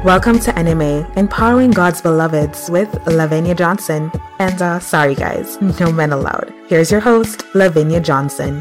Welcome to Anime, Empowering God's Beloveds with Lavinia Johnson. And sorry guys, no men allowed. Here's your host, Lavinia Johnson.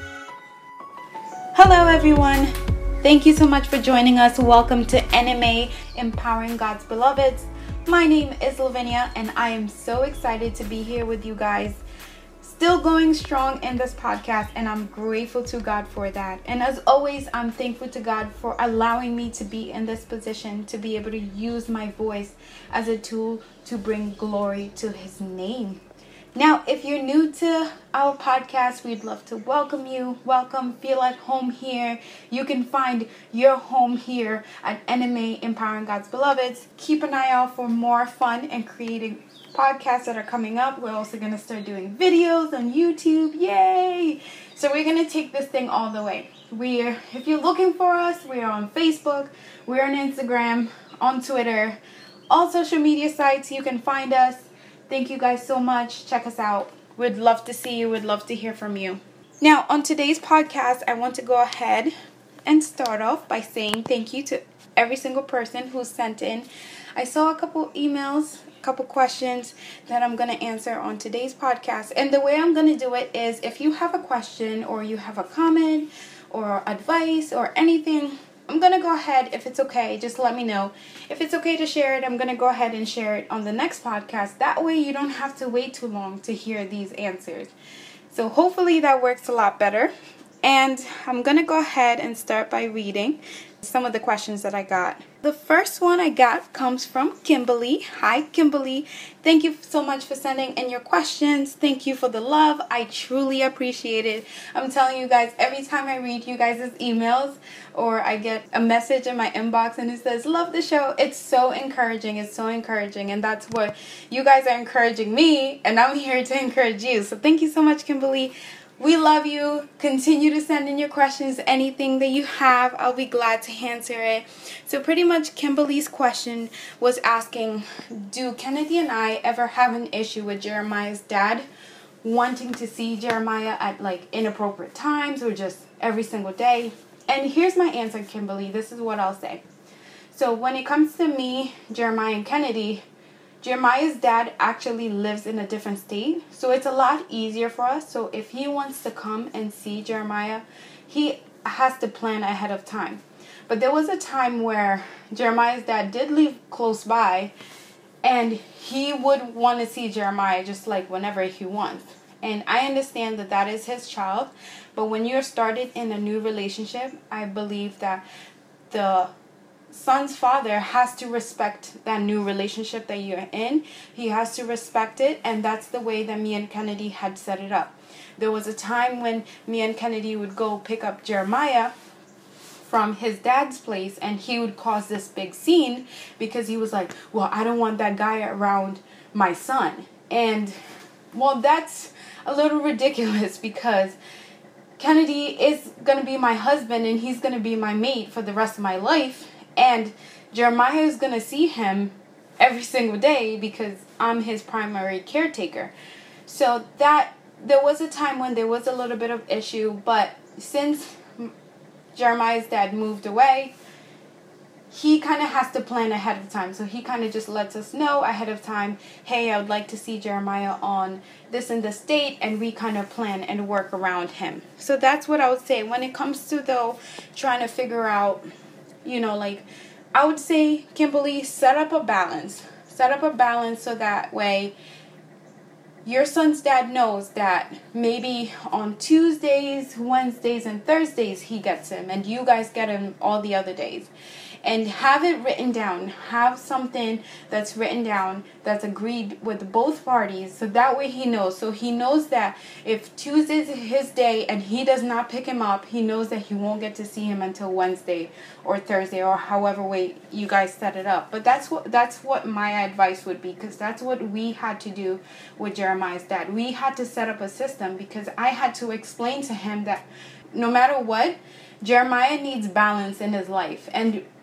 Hello everyone. Thank you so much for joining us. Welcome to Anime, Empowering God's Beloveds. My name is Lavinia and I am so excited to be here with you guys. Still going strong in this podcast, and I'm grateful to God for that. And as always, I'm thankful to God for allowing me to be in this position, to be able to use my voice as a tool to bring glory to His name. Now, if you're new to our podcast, we'd love to welcome you. Welcome, feel at home here. You can find your home here at Anime Empowering God's Beloveds. Keep an eye out for more fun and creative podcasts that are coming up. We're also going to start doing videos on YouTube. Yay! So we're going to take this thing all the way. If you're looking for us, we are on Facebook, we're on Instagram, on Twitter, all social media sites. You can find us. Thank you guys so much. Check us out. We'd love to see you. We'd love to hear from you. Now, on today's podcast, I want to go ahead and start off by saying thank you to every single person who sent in. I saw a couple emails, a couple questions that I'm going to answer on today's podcast. And the way I'm going to do it is if you have a question or you have a comment or advice or anything, I'm going to go ahead, if it's okay, just let me know. If it's okay to share it, I'm going to go ahead and share it on the next podcast. That way you don't have to wait too long to hear these answers. So hopefully that works a lot better. And I'm going to go ahead and start by reading some of the questions that I got. The first one I got comes from Kimberly. Hi, Kimberly. Thank you so much for sending in your questions. Thank you for the love. I truly appreciate it. I'm telling you guys, every time I read you guys' emails or I get a message in my inbox and it says, love the show, it's so encouraging. It's so encouraging. And that's what you guys are encouraging me. And I'm here to encourage you. So thank you so much, Kimberly. We love you. Continue to send in your questions. Anything that you have, I'll be glad to answer it. So pretty much Kimberly's question was asking, do Kennedy and I ever have an issue with Jeremiah's dad wanting to see Jeremiah at like inappropriate times or just every single day? And here's my answer, Kimberly. This is what I'll say. So when it comes to me, Jeremiah, and Kennedy, Jeremiah's dad actually lives in a different state, so it's a lot easier for us. So if he wants to come and see Jeremiah, he has to plan ahead of time. But there was a time where Jeremiah's dad did live close by, and he would want to see Jeremiah just like whenever he wants. And I understand that that is his child, but when you're started in a new relationship, I believe that the son's father has to respect that new relationship that you're in. He has to respect it, and that's the way that me and Kennedy had set it up. There was a time when me and Kennedy would go pick up Jeremiah from his dad's place, and he would cause this big scene because he was like, well, I don't want that guy around my son. And well, that's a little ridiculous because Kennedy is going to be my husband and he's going to be my mate for the rest of my life. And Jeremiah is going to see him every single day because I'm his primary caretaker. So that there was a time when there was a little bit of issue, but since Jeremiah's dad moved away, he kind of has to plan ahead of time. So he kind of just lets us know ahead of time, hey, I would like to see Jeremiah on this and this date, and we kind of plan and work around him. So that's what I would say. When it comes to, though, trying to figure out, like, I would say, Kimberly, set up a balance. Set up a balance so that way your son's dad knows that maybe on Tuesdays, Wednesdays, and Thursdays he gets him, and you guys get him all the other days. And have it written down. Have something that's written down that's agreed with both parties, so that way he knows. So he knows that if Tuesday's his day and he does not pick him up, he knows that he won't get to see him until Wednesday or Thursday or however way you guys set it up. But that's what my advice would be, because that's what we had to do with Jeremiah's dad. We had to set up a system because I had to explain to him that no matter what, Jeremiah needs balance in his life. And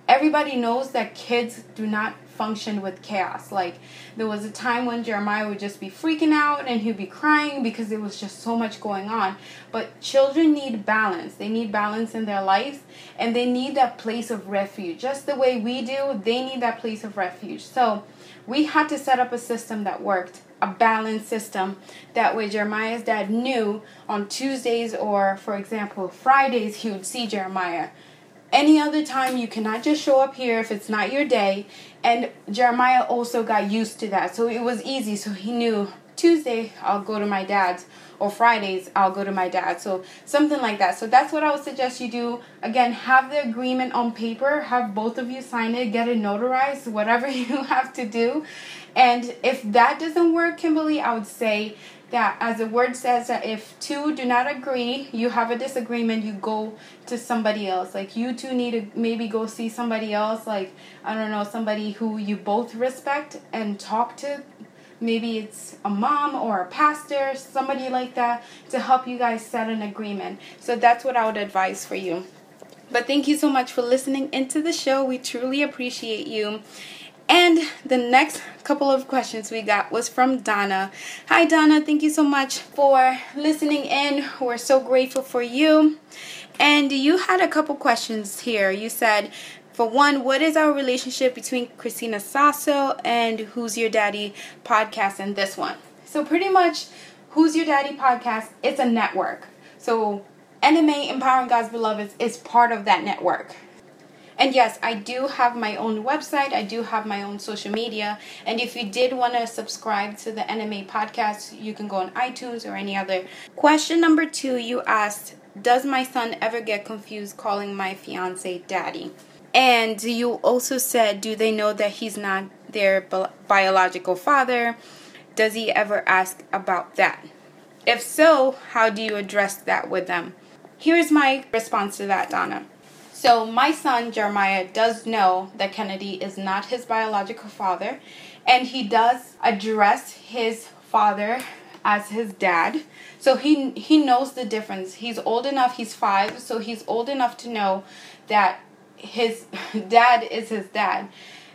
everybody knows that kids do not function with chaos. Like, there was a time when Jeremiah would just be freaking out and he'd be crying because there was just so much going on. But children need balance. They need balance in their lives, and they need that place of refuge. Just the way we do, they need that place of refuge. So we had to set up a system that worked, a balanced system. That way Jeremiah's dad knew on Tuesdays, or for example Fridays, he would see Jeremiah. Any other time, you cannot just show up here if it's not your day. And Jeremiah also got used to that. So it was easy. So he knew Tuesday, I'll go to my dad's. Or Fridays, I'll go to my dad's. So something like that. So that's what I would suggest you do. Again, have the agreement on paper. Have both of you sign it. Get it notarized. Whatever you have to do. And if that doesn't work, Kimberly, I would say that, as the word says, that if two do not agree, you have a disagreement, you go to somebody else. Like, you two need to maybe go see somebody else, like, I don't know, somebody who you both respect, and talk to. Maybe it's a mom or a pastor, somebody like that, to help you guys set an agreement. So that's what I would advise for you. But thank you so much for listening into the show. We truly appreciate you. And the next couple of questions we got was from Donna. Hi, Donna. Thank you so much for listening in. We're so grateful for you. And you had a couple questions here. You said, for one, what is our relationship between Christina Sasso and Who's Your Daddy podcast and this one? So pretty much, Who's Your Daddy podcast, it's a network. So NMA, Empowering God's Beloved, is part of that network. And yes, I do have my own website. I do have my own social media. And if you did want to subscribe to the NMA podcast, you can go on iTunes or any other. Question number 2, you asked, does my son ever get confused calling my fiance daddy? And you also said, do they know that he's not their biological father? Does he ever ask about that? If so, how do you address that with them? Here's my response to that, Donna. So my son, Jeremiah, does know that Kennedy is not his biological father, and he does address his father as his dad. So he knows the difference. He's old enough, he's 5, so he's old enough to know that his dad is his dad.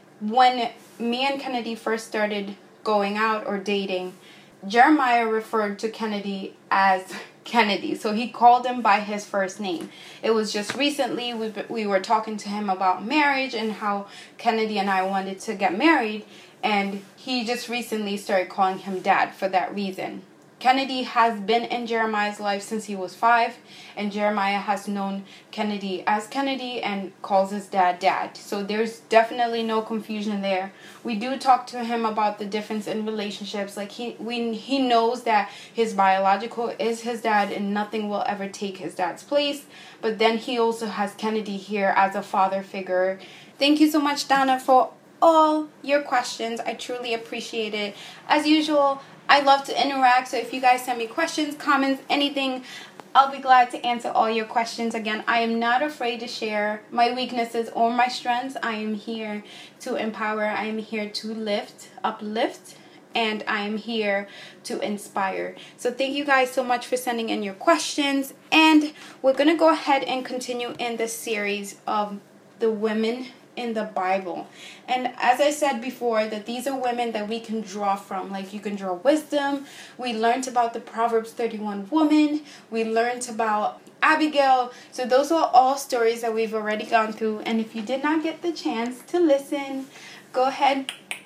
When me and Kennedy first started going out or dating, Jeremiah referred to Kennedy as Kennedy. So he called him by his first name. It was just recently we were talking to him about marriage and how Kennedy and I wanted to get married, and he just recently started calling him dad for that reason. Kennedy has been in Jeremiah's life since he was 5, and Jeremiah has known Kennedy as Kennedy and calls his dad dad. So there's definitely no confusion there. We do talk to him about the difference in relationships. Like, he knows that his biological is his dad and nothing will ever take his dad's place. But then he also has Kennedy here as a father figure. Thank you so much, Donna, for all your questions. I truly appreciate it. As usual, I love to interact, so if you guys send me questions, comments, anything, I'll be glad to answer all your questions. Again, I am not afraid to share my weaknesses or my strengths. I am here to empower. I am here to uplift, and I am here to inspire. So thank you guys so much for sending in your questions, and we're going to go ahead and continue in this series of the women in the Bible. And as I said before, that these are women that we can draw from. Like, you can draw wisdom. We learned about the Proverbs 31 woman. We learned about Abigail. So those are all stories that we've already gone through. And if you did not get the chance to listen, go ahead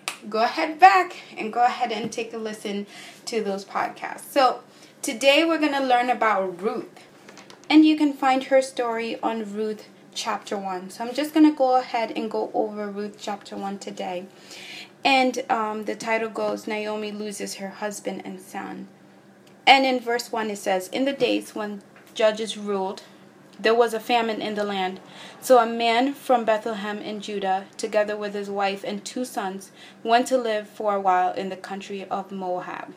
back and go ahead and take a listen to those podcasts. So today we're going to learn about Ruth. And you can find her story on Ruth chapter 1. So I'm just going to go ahead and go over Ruth chapter 1 today. And the title goes, Naomi loses her husband and son. And in verse 1 it says, in the days when judges ruled, there was a famine in the land. So a man from Bethlehem in Judah, together with his wife and 2 sons, went to live for a while in the country of Moab.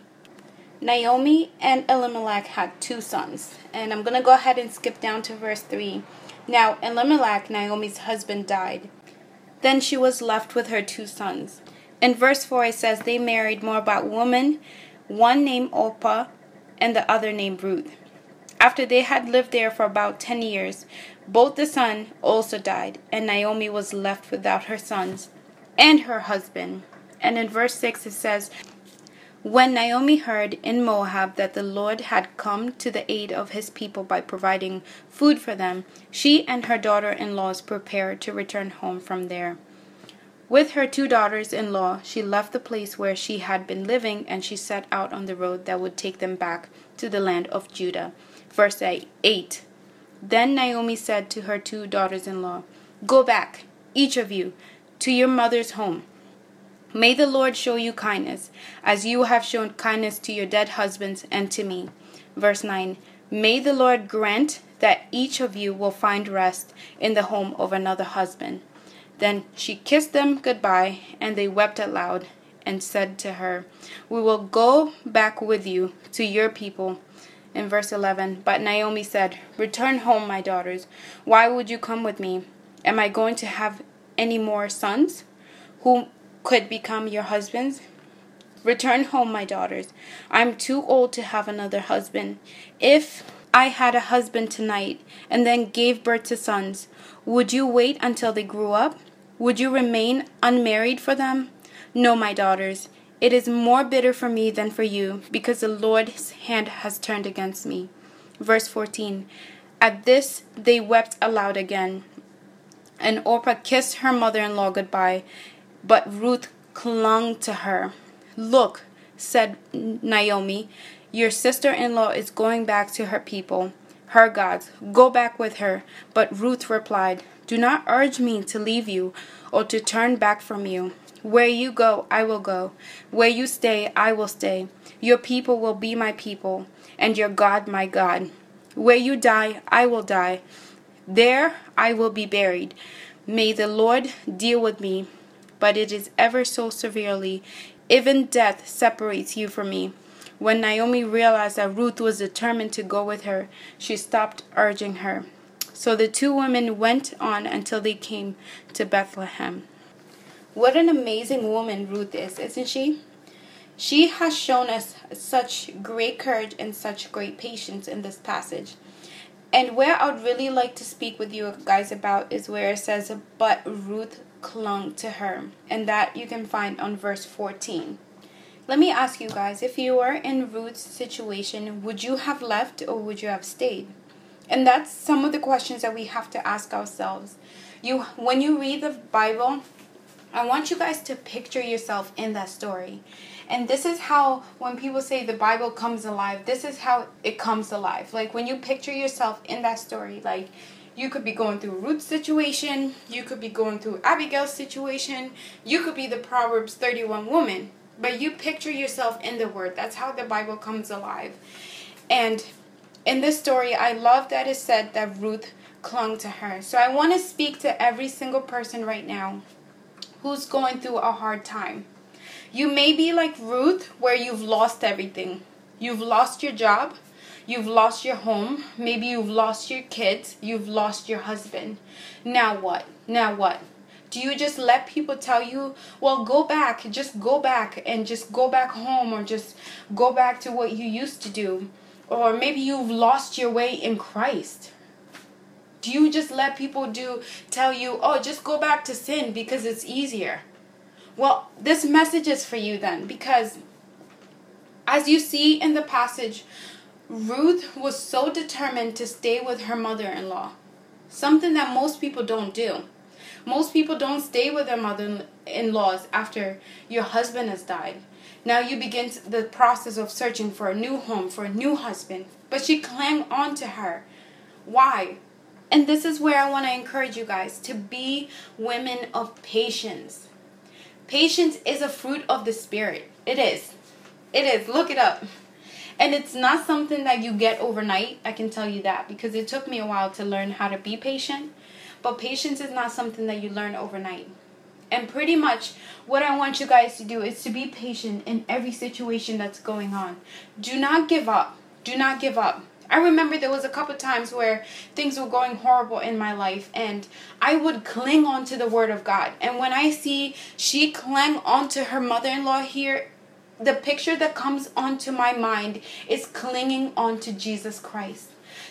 Naomi and Elimelech had 2 sons. And I'm going to go ahead and skip down to verse 3. Now Elimelech, Naomi's husband, died. Then she was left with her 2 sons. In verse 4 it says they married Moabite women, one named Orpah and the other named Ruth. After they had lived there for about 10 years, both the son also died, and Naomi was left without her sons and her husband. And in verse 6 it says, when Naomi heard in Moab that the Lord had come to the aid of his people by providing food for them, she and her daughter-in-laws prepared to return home from there. With her 2 daughters-in-law, she left the place where she had been living, and she set out on the road that would take them back to the land of Judah. Verse 8. Then Naomi said to her 2 daughters-in-law, go back, each of you, to your mother's home. May the Lord show you kindness, as you have shown kindness to your dead husbands and to me. Verse 9. May the Lord grant that each of you will find rest in the home of another husband. Then she kissed them goodbye, and they wept aloud and said to her, we will go back with you to your people. In verse 11, but Naomi said, return home, my daughters. Why would you come with me? Am I going to have any more sons who could become your husbands? Return home, my daughters. I'm too old to have another husband. If I had a husband tonight and then gave birth to sons, would you wait until they grew up? Would you remain unmarried for them? No, my daughters. It is more bitter for me than for you, because the Lord's hand has turned against me. Verse 14. At this they wept aloud again. And Orpah kissed her mother-in-law goodbye, but Ruth clung to her. Look, said Naomi, your sister-in-law is going back to her people, her gods. Go back with her. But Ruth replied, do not urge me to leave you or to turn back from you. Where you go, I will go. Where you stay, I will stay. Your people will be my people, and your God my God. Where you die, I will die. There I will be buried. May the Lord deal with me, but it is ever so severely. Even death separates you from me. When Naomi realized that Ruth was determined to go with her, she stopped urging her. So the 2 women went on until they came to Bethlehem. What an amazing woman Ruth is, isn't she? She has shown us such great courage and such great patience in this passage. And where I would really like to speak with you guys about is where it says, but Ruth clung to her. And that you can find on verse 14. Let me ask you guys, if you were in Ruth's situation, would you have left or would you have stayed? And that's some of the questions that we have to ask ourselves. When you read the Bible, I want you guys to picture yourself in that story. And this is how, when people say the Bible comes alive, this is how it comes alive. Like when you picture yourself in that story, like you could be going through Ruth's situation, you could be going through Abigail's situation, you could be the Proverbs 31 woman. But you picture yourself in the Word. That's how the Bible comes alive. And in this story, I love that it said that Ruth clung to her. So I want to speak to every single person right now who's going through a hard time. You may be like Ruth, where you've lost everything. You've lost your job. You've lost your home. Maybe you've lost your kids. You've lost your husband. Now what? Now what? Do you just let people tell you, well, go back, just go back and just go back home, or just go back to what you used to do? Or maybe you've lost your way in Christ. Do you just let people tell you, oh, just go back to sin because it's easier? Well, this message is for you then, because as you see in the passage, Ruth was so determined to stay with her mother-in-law, something that most people don't do. Most people don't stay with their mother-in-laws after your husband has died. Now you begin the process of searching for a new home, for a new husband. But she clung on to her. Why? And this is where I want to encourage you guys to be women of patience. Patience is a fruit of the Spirit. It is. It is. Look it up. And it's not something that you get overnight. I can tell you that, because it took me a while to learn how to be patient. But patience is not something that you learn overnight. And pretty much what I want you guys to do is to be patient in every situation that's going on. Do not give up. Do not give up. I remember there was a couple times where things were going horrible in my life, and I would cling on to the Word of God. And when I see she clung on to her mother-in-law here, the picture that comes onto my mind is clinging on to Jesus Christ.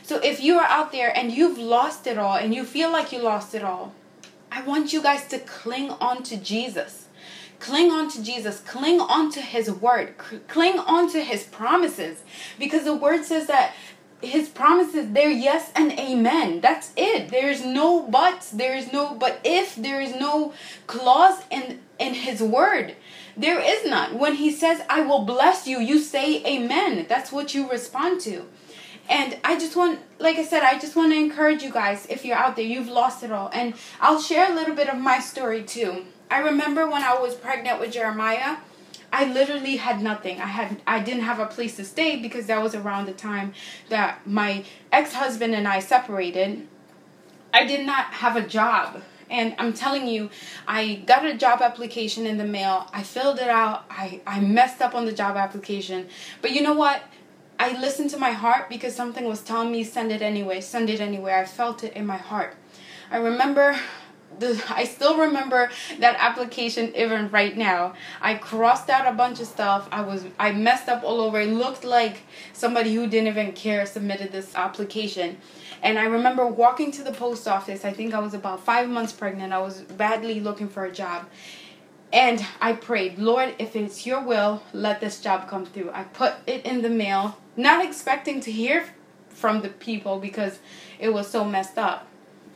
So if you are out there and you've lost it all and you feel like you lost it all, I want you guys to cling on to Jesus. Cling on to Jesus. Cling on to his word. Cling on to his promises. Because the word says that his promises, they're yes and amen. That's it. There's no buts. There is no but if. There is no clause in his word. There is none. When he says, I will bless you, you say amen. That's what you respond to. And I just want, like I said, I just want to encourage you guys, if you're out there, you've lost it all. And I'll share a little bit of my story too. I remember when I was pregnant with Jeremiah, I literally had nothing. I didn't have a place to stay because that was around the time that my ex-husband and I separated. I did not have a job. And I'm telling you, I got a job application in the mail. I filled it out. I messed up on the job application. But you know what? I listened to my heart because something was telling me send it anyway. Send it anyway. I felt it in my heart. I still remember that application even right now. I crossed out a bunch of stuff. I messed up all over. It looked like somebody who didn't even care submitted this application. And I remember walking to the post office. I think I was about 5 months pregnant. I was badly looking for a job. And I prayed, Lord, if it's your will, let this job come through. I put it in the mail, not expecting to hear from the people because it was so messed up.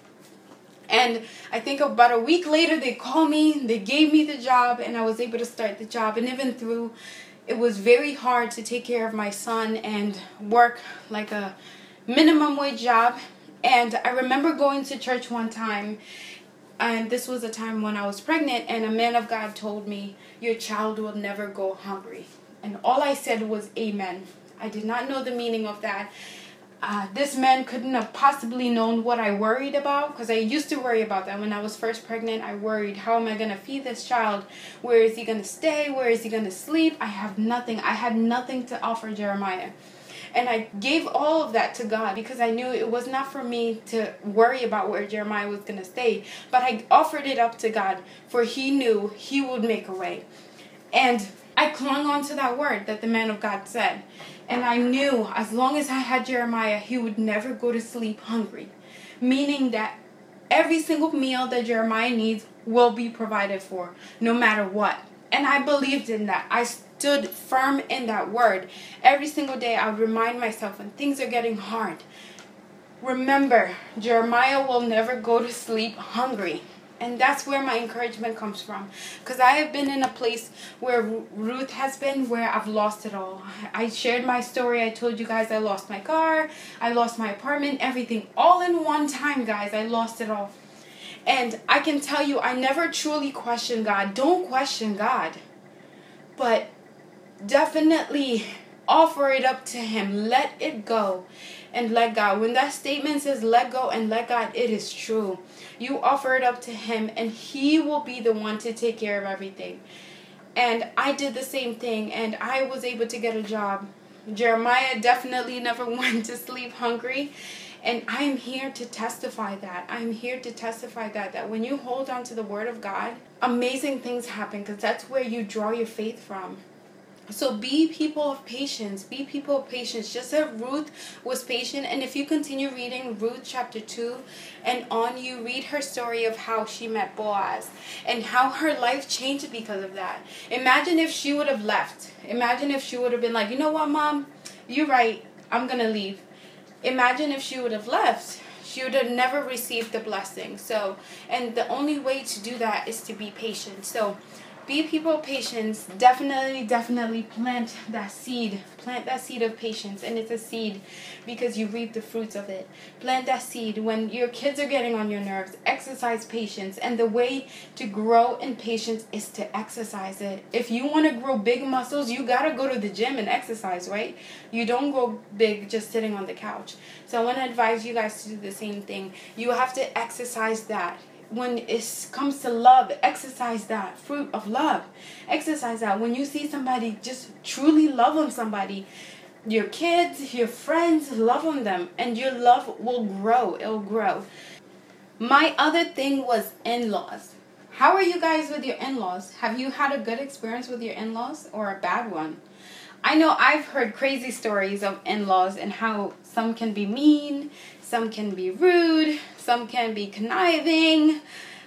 And I think about a week later, they called me, they gave me the job, and I was able to start the job. And even through, it was very hard to take care of my son and work like a minimum wage job. And I remember going to church one time, and this was a time when I was pregnant, and a man of God told me, your child will never go hungry. And all I said was amen. I did not know the meaning of that. This man couldn't have possibly known what I worried about, because I used to worry about that. When I was first pregnant, I worried, how am I going to feed this child? Where is he going to stay? Where is he going to sleep? I have nothing. I had nothing to offer Jeremiah. And I gave all of that to God because I knew it was not for me to worry about where Jeremiah was going to stay. But I offered it up to God, for he knew he would make a way. And I clung on to that word that the man of God said. And I knew as long as I had Jeremiah, he would never go to sleep hungry. Meaning that every single meal that Jeremiah needs will be provided for, no matter what. And I believed in that. I stood firm in that word. Every single day I would remind myself when things are getting hard, remember, Jeremiah will never go to sleep hungry. And that's where my encouragement comes from. Because I have been in a place where Ruth has been, where I've lost it all. I shared my story. I told you guys I lost my car. I lost my apartment. Everything. All in one time, guys. I lost it all. And I can tell you, I never truly questioned God. Don't question God. But definitely offer it up to him. Let it go and let God. When that statement says let go and let God, it is true. You offer it up to him and he will be the one to take care of everything. And I did the same thing and I was able to get a job. Jeremiah definitely never went to sleep hungry. And I am here to testify that. I'm here to testify that when you hold on to the word of God, amazing things happen because that's where you draw your faith from. So be people of patience. Be people of patience. Just as Ruth was patient. And if you continue reading Ruth chapter 2 and on, you read her story of how she met Boaz and how her life changed because of that. Imagine if she would have left. Imagine if she would have been like, you know what, Mom? You're right. I'm going to leave. Imagine if she would have left. She would have never received the blessing. So, and the only way to do that is to be patient. So, be people of patience. Definitely plant that seed. Plant that seed of patience. And it's a seed because you reap the fruits of it. Plant that seed. When your kids are getting on your nerves, exercise patience. And the way to grow in patience is to exercise it. If you want to grow big muscles, you got to go to the gym and exercise, right? You don't grow big just sitting on the couch. So I want to advise you guys to do the same thing. You have to exercise that. When it comes to love, exercise that fruit of love. Exercise that. When you see somebody, just truly love on somebody. Your kids, your friends, love on them. And your love will grow. It'll grow. My other thing was in-laws. How are you guys with your in-laws? Have you had a good experience with your in-laws or a bad one? I know I've heard crazy stories of in-laws and how some can be mean, some can be rude, some can be conniving.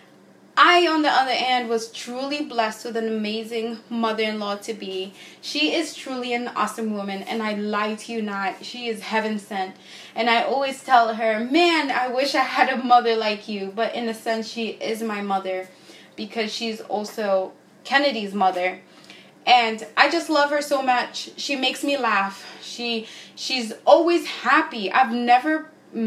I, on the other hand, was truly blessed with an amazing mother-in-law to be. She is truly an awesome woman, and I lie to you not. She is heaven sent. And I always tell her, man, I wish I had a mother like you. But in a sense, she is my mother because she's also Kennedy's mother. And I just love her so much. She makes me laugh. She's always happy. I've never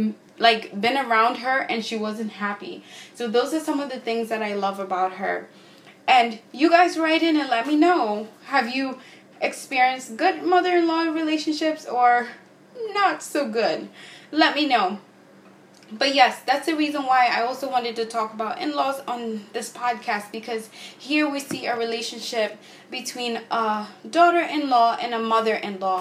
been around her and she wasn't happy. So those are some of the things that I love about her. And you guys write in and let me know. Have you experienced good mother-in-law relationships or not so good? Let me know. But yes, that's the reason why I also wanted to talk about in-laws on this podcast, because here we see a relationship between a daughter-in-law and a mother-in-law.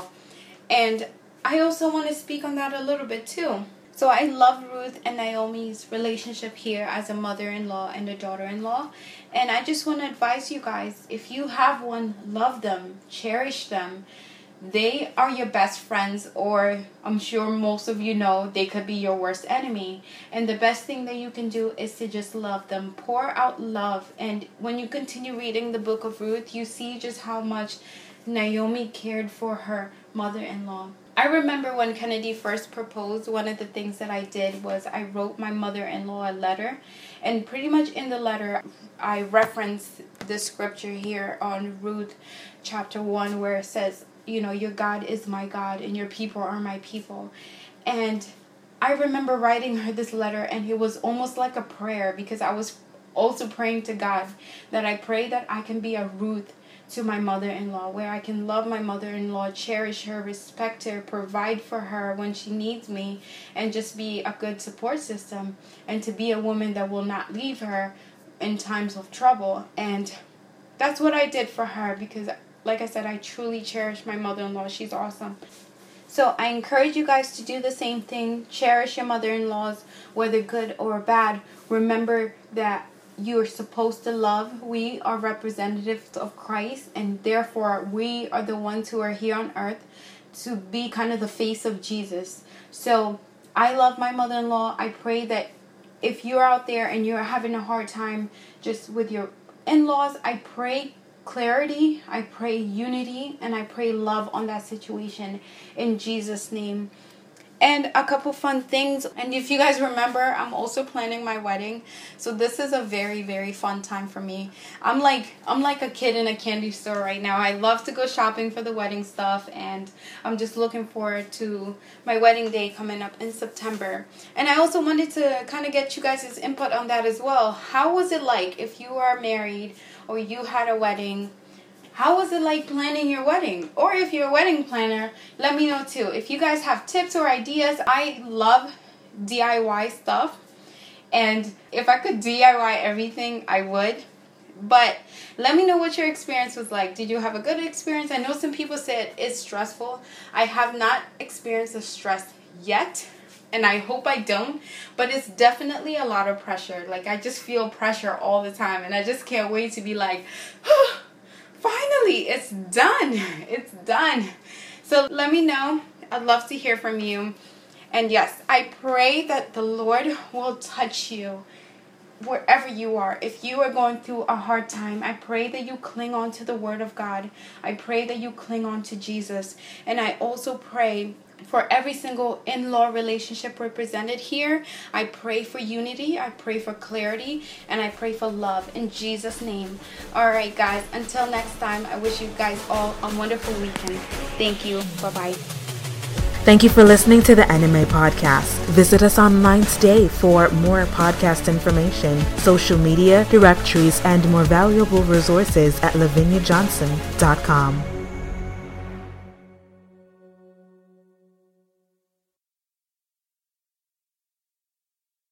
And I also want to speak on that a little bit too. So I love Ruth and Naomi's relationship here as a mother-in-law and a daughter-in-law. And I just want to advise you guys, if you have one, love them, cherish them. They are your best friends, or I'm sure most of you know they could be your worst enemy. And the best thing that you can do is to just love them. Pour out love. And when you continue reading the book of Ruth, you see just how much Naomi cared for her mother-in-law. I remember when Kennedy first proposed, one of the things that I did was I wrote my mother-in-law a letter. And pretty much in the letter, I referenced the scripture here on Ruth chapter 1 where it says, you know, your God is my God and your people are my people. And I remember writing her this letter, and it was almost like a prayer, because I was also praying to God that I pray that I can be a Ruth to my mother-in-law, where I can love my mother-in-law, cherish her, respect her, provide for her when she needs me, and just be a good support system, and to be a woman that will not leave her in times of trouble. And that's what I did for her, because like I said, I truly cherish my mother-in-law. She's awesome. So I encourage you guys to do the same thing. Cherish your mother-in-laws, whether good or bad. Remember that you're supposed to love. We are representatives of Christ, and therefore we are the ones who are here on earth to be kind of the face of Jesus. So I love my mother-in-law. I pray that if you're out there and you're having a hard time just with your in-laws, I pray clarity, I pray unity, and I pray love on that situation in Jesus' name. And a couple fun things. And if you guys remember, I'm also planning my wedding. So this is a very, very fun time for me. I'm like a kid in a candy store right now. I love to go shopping for the wedding stuff, and I'm just looking forward to my wedding day coming up in September. And I also wanted to kind of get you guys' input on that as well. How was it like if you are married or you had a wedding? How was it like planning your wedding? Or if you're a wedding planner, let me know too. If you guys have tips or ideas, I love DIY stuff. And if I could DIY everything, I would. But let me know what your experience was like. Did you have a good experience? I know some people said it's stressful. I have not experienced the stress yet, and I hope I don't. But it's definitely a lot of pressure. Like, I just feel pressure all the time, and I just can't wait to be like, finally, it's done. It's done. So let me know. I'd love to hear from you. And yes, I pray that the Lord will touch you wherever you are. If you are going through a hard time, I pray that you cling on to the Word of God. I pray that you cling on to Jesus. And I also pray for every single in-law relationship represented here. I pray for unity, I pray for clarity, and I pray for love in Jesus' name. Alright guys, until next time, I wish you guys all a wonderful weekend. Thank you. Bye-bye. Thank you for listening to the Anime Podcast. Visit us online today for more podcast information, social media, directories, and more valuable resources at laviniajohnson.com.